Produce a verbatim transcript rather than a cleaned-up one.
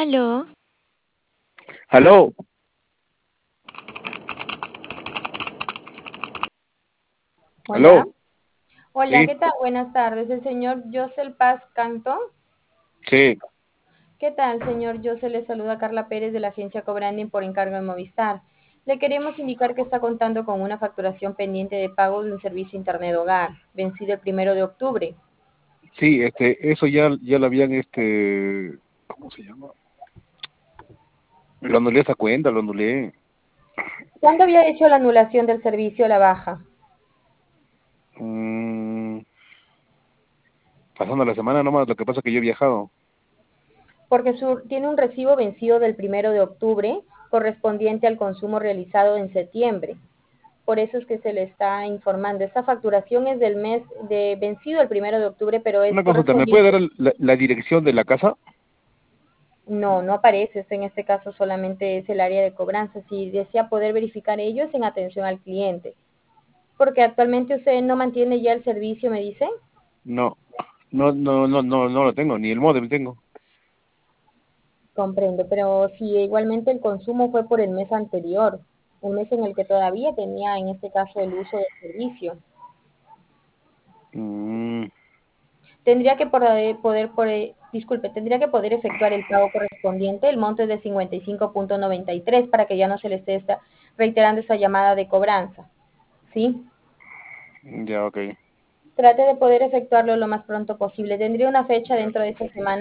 Aló, Aló, Hola, aló, hola, sí, ¿qué tal? Buenas tardes, el señor Josel Paz Cantón. sí, ¿Qué tal, señor Josel? Le saluda Carla Pérez de la agencia Cobranding por encargo de Movistar. Le queremos indicar que está contando con una facturación pendiente de pago de un servicio Internet Hogar, vencido el primero de octubre. sí, este, eso ya, ya lo habían, este, ¿cómo se llama? Lo anulé esa cuenta, lo anulé. ¿Cuándo había hecho la anulación del servicio a la baja? Mm, pasando la semana nomás, lo que pasa es que yo he viajado. Porque su- tiene un recibo vencido del primero de octubre correspondiente al consumo realizado en septiembre. Por eso es que se le está informando. Esta facturación es del mes de vencido el primero de octubre, pero es Una consulta, ¿me puede correspondiente. dar la, la dirección de la casa? No, no aparece. Esto en este caso solamente es el área de cobranza. Si desea poder verificar ello es en atención al cliente. Porque actualmente usted no mantiene ya el servicio, me dice. No, no, no, no, no, no lo tengo, ni el módem tengo. Comprendo, pero si igualmente el consumo fue por el mes anterior, un mes en el que todavía tenía en este caso el uso del servicio. Mm, Tendría que poder, poder por, eh, disculpe, tendría que poder efectuar el pago correspondiente, el monto es de cincuenta y cinco punto noventa y tres para que ya no se le esté esta- reiterando esa llamada de cobranza, ¿sí? ya, ok. Trate de poder efectuarlo lo más pronto posible. Tendría una fecha dentro de esta semana